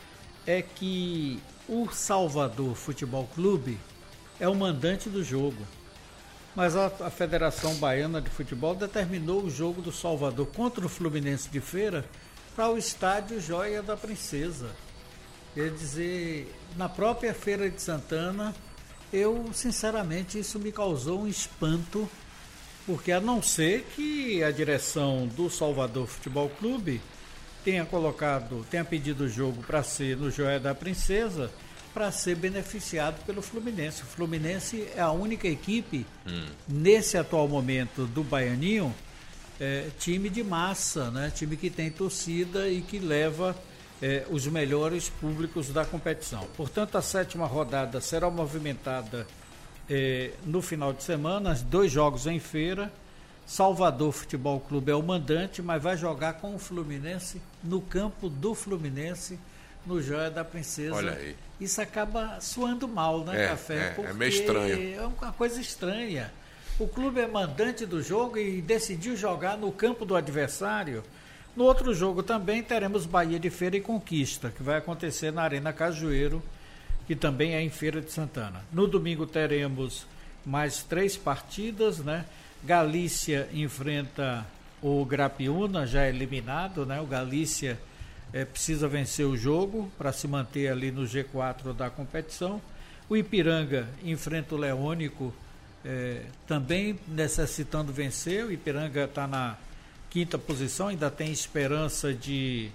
S4: é que o Salvador Futebol Clube é o mandante do jogo. Mas a, a Federação Baiana de Futebol determinou o jogo do Salvador contra o Fluminense de Feira para o estádio Joia da Princesa. Quer dizer, na própria Feira de Santana, eu, sinceramente, isso me causou um espanto, porque a não ser que a direção do Salvador Futebol Clube tenha colocado, tenha pedido o jogo para ser no Joia da Princesa, para ser beneficiado pelo Fluminense. O Fluminense é a única equipe, hum. nesse atual momento do Baianinho, é, time de massa, né? Time que tem torcida e que leva é, os melhores públicos da competição. Portanto, a sétima rodada será movimentada é, no final de semana, dois jogos em Feira. Salvador Futebol Clube é o mandante, mas vai jogar com o Fluminense no campo do Fluminense, no Joia da Princesa.
S2: Olha aí.
S4: Isso acaba soando mal, né,
S2: é,
S4: Café?
S2: É,
S4: Porque
S2: é meio estranho.
S4: É uma coisa estranha. O clube é mandante do jogo e decidiu jogar no campo do adversário. No outro jogo também teremos Bahia de Feira e Conquista, que vai acontecer na Arena Cajueiro, que também é em Feira de Santana. No domingo teremos mais três partidas, né? Galícia enfrenta o Grapiúna, já eliminado, né? O Galícia É, precisa vencer o jogo para se manter ali no G quatro da competição. O Ipiranga enfrenta o Leônico, é, também necessitando vencer. O Ipiranga está na quinta posição, ainda tem esperança de,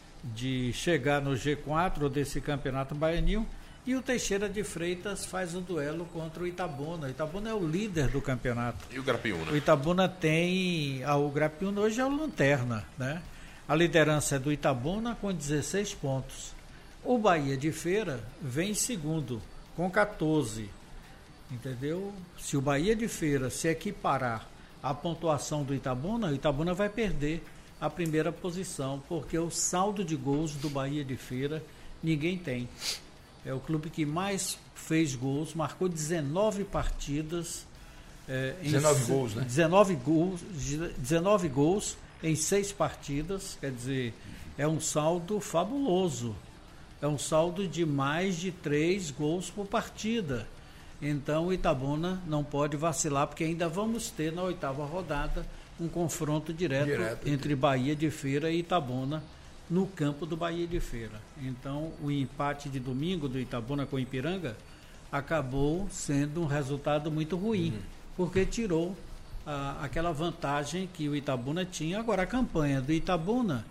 S4: de chegar no G quatro desse campeonato baianinho. E o Teixeira de Freitas faz o duelo contra o Itabuna. O Itabuna é o líder do campeonato.
S2: E o Grapiúna?
S4: O Itabuna tem... Ah, o Grapiúna hoje é o lanterna, né? A liderança é do Itabuna com dezesseis pontos. O Bahia de Feira vem em segundo, com catorze. Entendeu? Se o Bahia de Feira se equiparar à pontuação do Itabuna, o Itabuna vai perder a primeira posição, porque o saldo de gols do Bahia de Feira ninguém tem. É o clube que mais fez gols, marcou dezenove partidas. É,
S3: dezenove
S4: em,
S3: gols, né?
S4: dezenove gols, dezenove gols em seis partidas, quer dizer, é um saldo fabuloso. É um saldo de mais de três gols por partida. Então o Itabuna não pode vacilar, porque ainda vamos ter na oitava rodada um confronto direto, direto entre Bahia de Feira e Itabuna, no campo do Bahia de Feira. Então o empate de domingo do Itabuna com o Ipiranga acabou sendo um resultado muito ruim, uhum. porque tirou ah, aquela vantagem que o Itabuna tinha. Agora a campanha do Itabuna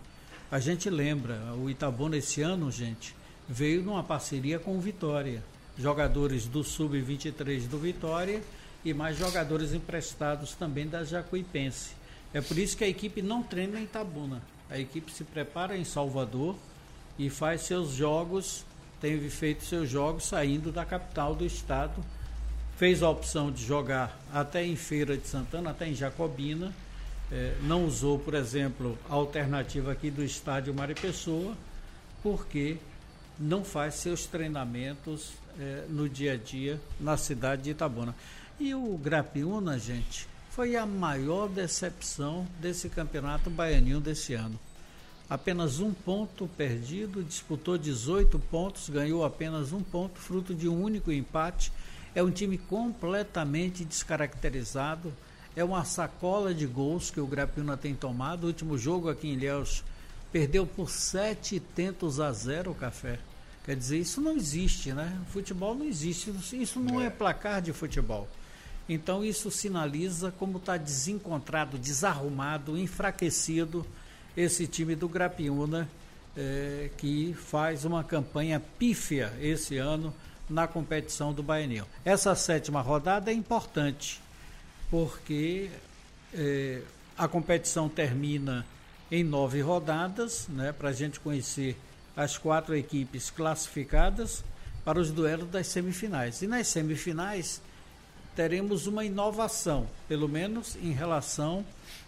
S4: A gente lembra, o Itabuna esse ano, gente, veio numa parceria com o Vitória. Jogadores do sub vinte e três do Vitória e mais jogadores emprestados também da Jacuipense. É por isso que a equipe não treina em Itabuna. A equipe se prepara em Salvador e faz seus jogos, tem feito seus jogos saindo da capital do estado. Fez a opção de jogar até em Feira de Santana, até em Jacobina. É, não usou, por exemplo, a alternativa aqui do estádio Maripessoa, porque não faz seus treinamentos é, no dia a dia na cidade de Itabuna. E o Grapiúna, gente, foi a maior decepção desse campeonato baianinho desse ano. Apenas um ponto perdido, disputou dezoito pontos, ganhou apenas um ponto, fruto de um único empate. É um time completamente descaracterizado. É uma sacola de gols que o Grapiúna tem tomado. O último jogo aqui em Ilhéus perdeu por sete tentos a zero o Café. Quer dizer, isso não existe, né? Futebol não existe, isso não é, é placar de futebol. Então isso sinaliza como está desencontrado, desarrumado, enfraquecido esse time do Grapiúna, é, que faz uma campanha pífia esse ano na competição do Baianinho. Essa sétima rodada é importante, porque é, a competição termina em nove rodadas, né, para a gente conhecer as quatro equipes classificadas para os duelos das semifinais. E nas semifinais teremos uma inovação, pelo menos em relação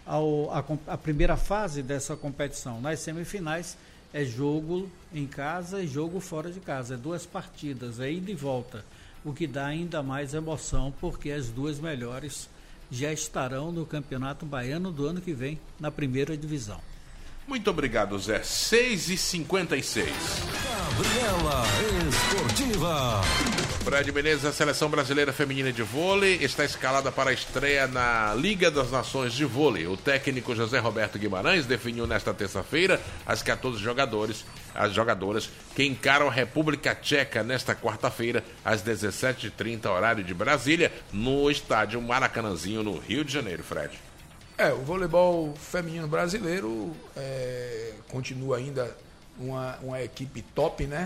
S4: à primeira fase dessa competição. Nas semifinais é jogo em casa e jogo fora de casa, é duas partidas, é ida e volta, o que dá ainda mais emoção, porque as duas melhores já estarão no Campeonato Baiano do ano que vem, na primeira divisão.
S2: Muito obrigado, Zé. seis e cinquenta e seis.
S1: Gabriela Esportiva.
S2: Fred Menezes, a Seleção Brasileira Feminina de Vôlei está escalada para a estreia na Liga das Nações de Vôlei. O técnico José Roberto Guimarães definiu nesta terça-feira as quatorze jogadores, as jogadoras que encaram a República Tcheca nesta quarta-feira, às dezessete e trinta, horário de Brasília, no estádio Maracanãzinho, no Rio de Janeiro, Fred.
S3: É, o voleibol feminino brasileiro é, continua ainda uma, uma equipe top, né?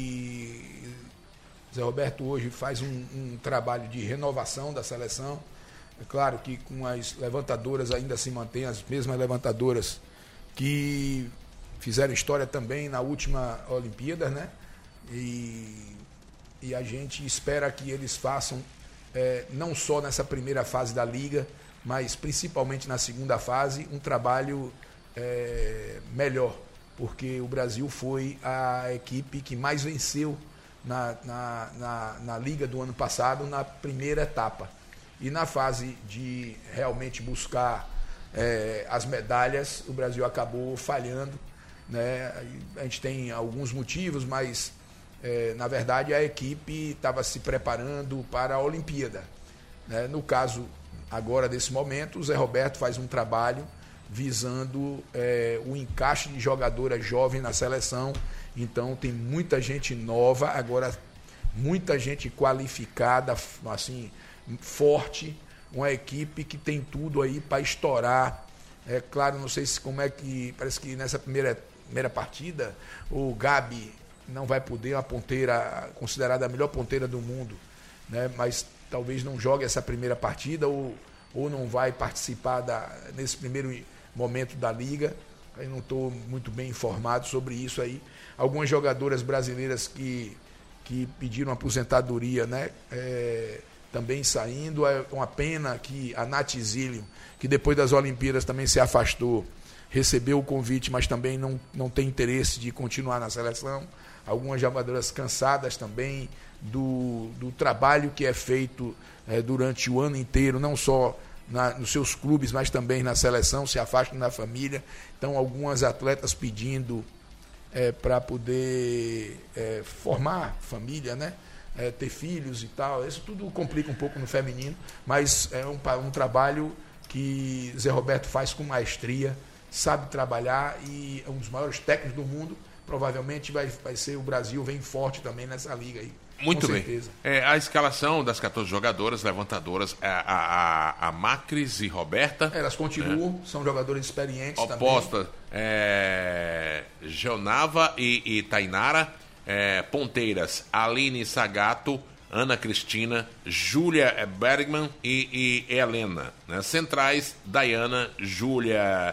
S3: E Zé Roberto hoje faz um, um trabalho de renovação da seleção. É claro que com as levantadoras ainda se mantém as mesmas levantadoras que fizeram história também na última Olimpíada, né? E, e a gente espera que eles façam, é, não só nessa primeira fase da Liga, mas principalmente na segunda fase, um trabalho é, melhor, porque o Brasil foi a equipe que mais venceu na, na, na, na Liga do ano passado, na primeira etapa. E na fase de realmente buscar é, as medalhas, o Brasil acabou falhando, né? A gente tem alguns motivos, mas é, na verdade a equipe estava se preparando para a Olimpíada, né? No caso agora, desse momento, o Zé Roberto faz um trabalho visando é, o encaixe de jogadora jovem na seleção. Então tem muita gente nova, agora muita gente qualificada, assim, forte, uma equipe que tem tudo aí para estourar. É claro, não sei se como é que, parece que nessa primeira, primeira partida o Gabi não vai poder, a ponteira considerada a melhor ponteira do mundo, né? Mas talvez não jogue essa primeira partida ou, ou não vai participar da, nesse primeiro momento da Liga. Eu não estou muito bem informado sobre isso aí. Algumas jogadoras brasileiras que, que pediram aposentadoria, né? É, também saindo. É uma pena que a Nath Zílio, que depois das Olimpíadas também se afastou, recebeu o convite, mas também não, não tem interesse de continuar na seleção. Algumas jogadoras cansadas também do, do trabalho que é feito é, durante o ano inteiro, não só na, nos seus clubes, mas também na seleção, se afastam da família. Então, algumas atletas pedindo é, para poder é, formar família, né? É, ter filhos e tal. Isso tudo complica um pouco no feminino, mas é um, um trabalho que Zé Roberto faz com maestria, sabe trabalhar e é um dos maiores técnicos do mundo. Provavelmente vai, vai ser o Brasil, vem forte também nessa liga aí.
S2: Muito
S3: com
S2: bem.
S3: certeza.
S2: É, a escalação das quatorze jogadoras levantadoras, a, a, a, a Macris e Roberta.
S3: Elas continuam, é. são jogadores experientes
S2: Oposta,
S3: também.
S2: É, Geonava e, e Tainara. É, ponteiras, Aline Sagato, Ana Cristina, Júlia Bergman e, e Helena. Né? Centrais, Dayana, Júlia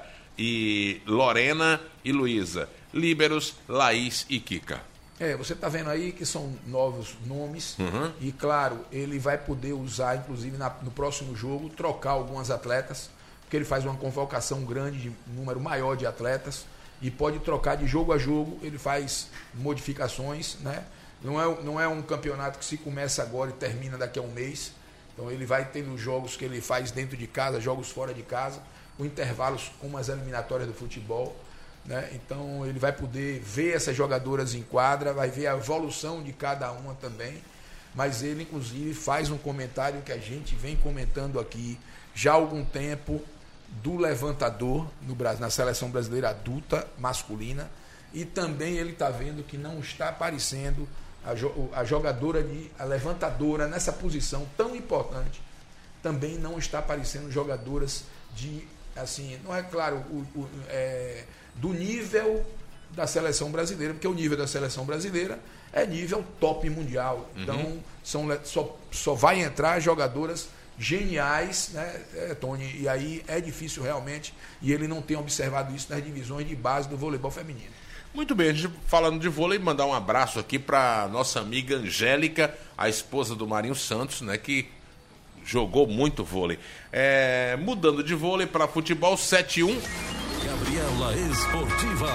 S2: e Lorena e Luísa. Líberos, Laís e Kika.
S3: É, você está vendo aí que são novos nomes.
S2: Uhum.
S3: E, claro, ele vai poder usar, inclusive, na, no próximo jogo, trocar algumas atletas, porque ele faz uma convocação grande, de um número maior de atletas, e pode trocar de jogo a jogo, ele faz modificações, né? Não é, não é um campeonato que se começa agora e termina daqui a um mês. Então ele vai tendo jogos que ele faz dentro de casa, jogos fora de casa, com intervalos como as eliminatórias do futebol, né? Então ele vai poder ver essas jogadoras em quadra, vai ver a evolução de cada uma também. Mas ele, inclusive, faz um comentário que a gente vem comentando aqui já há algum tempo, do levantador no Brasil, na seleção brasileira adulta, masculina, e também ele está vendo que não está aparecendo a, jo a jogadora, de, a levantadora nessa posição tão importante, também não está aparecendo jogadoras de, assim, não é claro, o, o, é, do nível da seleção brasileira, porque o nível da seleção brasileira é nível top mundial, uhum. Então são, só, só vai entrar jogadoras geniais, né, Tony? E aí é difícil realmente, e ele não tem observado isso nas divisões de base do voleibol feminino.
S2: Muito bem, a gente falando de vôlei, mandar um abraço aqui para nossa amiga Angélica, a esposa do Marinho Santos, né, que jogou muito vôlei. É, mudando de vôlei para futebol, sete a um.
S1: Gabriela Esportiva.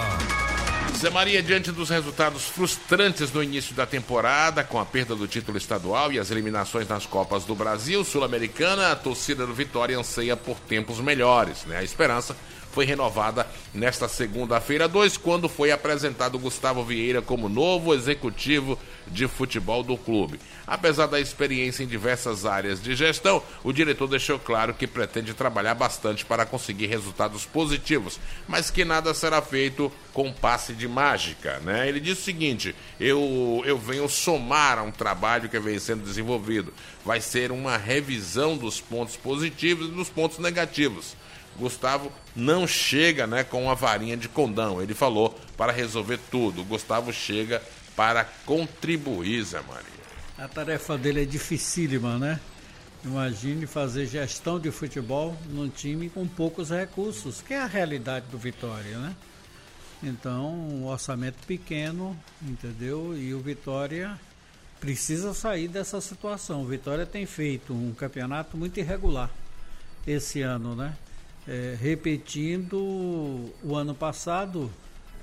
S2: Zé Maria, diante dos resultados frustrantes no início da temporada, com a perda do título estadual e as eliminações nas Copas do Brasil, Sul-Americana, a torcida do Vitória anseia por tempos melhores, né? A esperança foi renovada nesta segunda-feira dois, quando foi apresentado Gustavo Vieira como novo executivo de futebol do clube. Apesar da experiência em diversas áreas de gestão, o diretor deixou claro que pretende trabalhar bastante para conseguir resultados positivos, mas que nada será feito com passe de mágica, né? Ele disse o seguinte: eu, eu venho somar a um trabalho que vem sendo desenvolvido. Vai ser uma revisão dos pontos positivos e dos pontos negativos. Gustavo não chega, né, com uma varinha de condão, ele falou, para resolver tudo. Gustavo chega para contribuir, Zé Maria.
S4: A tarefa dele é dificílima, né? Imagine fazer gestão de futebol num time com poucos recursos, que é a realidade do Vitória, né? Então, um orçamento pequeno, entendeu? E o Vitória precisa sair dessa situação. O Vitória tem feito um campeonato muito irregular esse ano, né? É, repetindo o ano passado,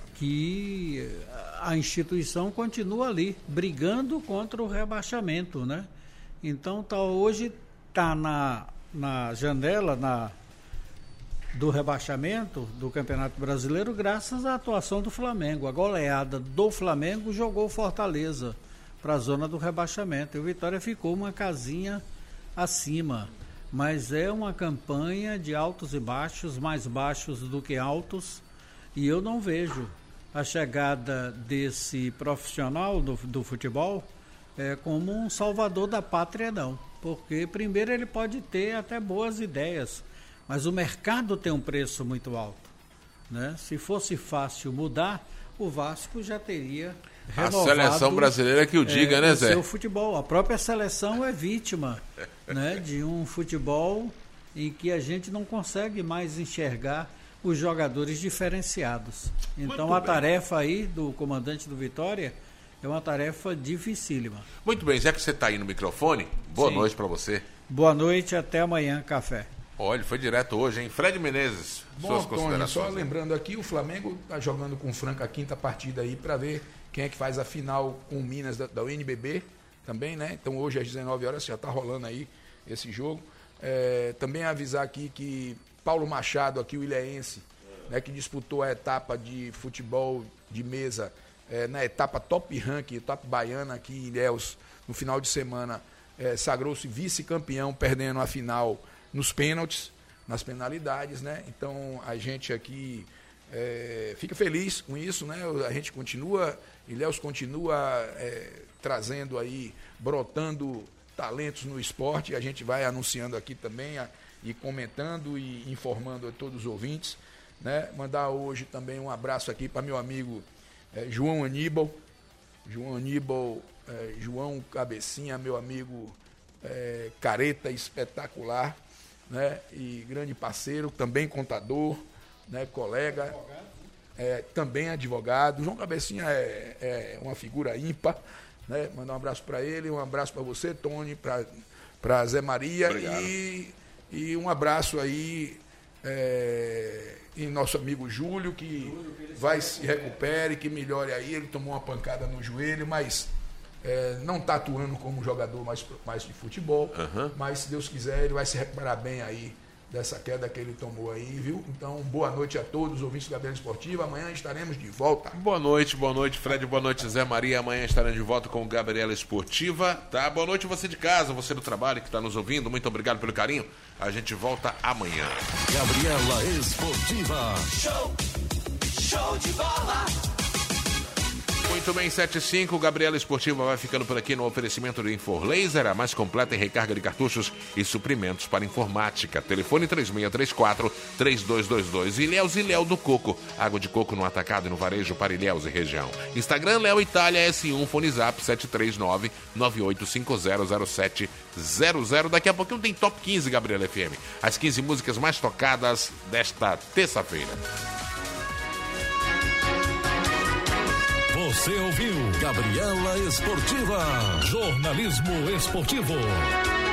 S4: que a instituição continua ali, brigando contra o rebaixamento, né? Então tá, hoje está na, na janela na, do rebaixamento do Campeonato Brasileiro, graças à atuação do Flamengo. A goleada do Flamengo jogou Fortaleza para a zona do rebaixamento. E o Vitória ficou uma casinha acima. Mas é uma campanha de altos e baixos, mais baixos do que altos, e eu não vejo a chegada desse profissional do, do futebol é, como um salvador da pátria, não. Porque, primeiro, ele pode ter até boas ideias, mas o mercado tem um preço muito alto, né? Se fosse fácil mudar, o Vasco já teria renovado,
S2: a seleção brasileira que o diga,
S4: é,
S2: né,
S4: o
S2: Zé?
S4: seu futebol. A própria seleção é vítima, né, de um futebol em que a gente não consegue mais enxergar os jogadores diferenciados. Então, a tarefa aí do comandante do Vitória é uma tarefa dificílima.
S2: Muito bem, já que você está aí no microfone, boa
S4: Sim.
S2: noite para você.
S4: Boa noite, até amanhã, café.
S2: Olha, foi direto hoje, hein? Fred Menezes,
S3: Bom,
S2: suas
S3: Antônio,
S2: considerações.
S3: só lembrando aqui, o Flamengo está jogando com o Franca a quinta partida aí para ver quem é que faz a final com o Minas da, da U N B B também, né? Então hoje às dezenove horas já está rolando aí esse jogo. É, também avisar aqui que Paulo Machado, aqui o ilhéense, né, que disputou a etapa de futebol de mesa é, na etapa Top Rank, Top Baiana aqui em Ilhéus, no final de semana, é, sagrou-se vice-campeão, perdendo a final nos pênaltis, nas penalidades, né? Então a gente aqui é, fica feliz com isso, né? A gente continua, Ilhéus continua é, trazendo aí, brotando talentos no esporte, a gente vai anunciando aqui também a, e comentando e informando a todos os ouvintes, né? Mandar hoje também um abraço aqui para meu amigo eh, João Aníbal, João Aníbal, eh, João Cabecinha, meu amigo eh, careta espetacular, né? E grande parceiro, também contador, né? Colega, é, também advogado. João Cabecinha é, é uma figura ímpar, né? Mandar um abraço para ele, um abraço para você, Tony, para Zé Maria e, e um abraço aí é, em nosso amigo Júlio, que vai se recupere, que melhore aí. Ele tomou uma pancada no joelho, mas é, não está atuando como jogador mais, mais de futebol, uhum. Mas se Deus quiser ele vai se recuperar bem aí dessa queda que ele tomou aí, viu? Então, boa noite a todos, ouvintes da Gabriela Esportiva. Amanhã estaremos de volta.
S2: Boa noite, boa noite, Fred, boa noite, Zé Maria. Amanhã estaremos de volta com o Gabriela Esportiva, tá? Boa noite você de casa, você do trabalho que está nos ouvindo. Muito obrigado pelo carinho. A gente volta amanhã.
S1: Gabriela Esportiva.
S5: Show, show de bola.
S2: Muito bem, sete e cinco, Gabriela Esportiva vai ficando por aqui no oferecimento do InforLaser, a mais completa em recarga de cartuchos e suprimentos para informática. Telefone três seis três quatro, três dois dois dois. Ilhéus e Léo do Coco. Água de coco no atacado e no varejo para Ilhéus e região. Instagram Léo Itália S um, fone zap sete três nove, nove oito cinco zero, zero sete zero zero. Daqui a pouquinho tem Top quinze, Gabriela F M. As quinze músicas mais tocadas desta terça-feira.
S1: Você ouviu Gabriela Esportiva. Jornalismo esportivo.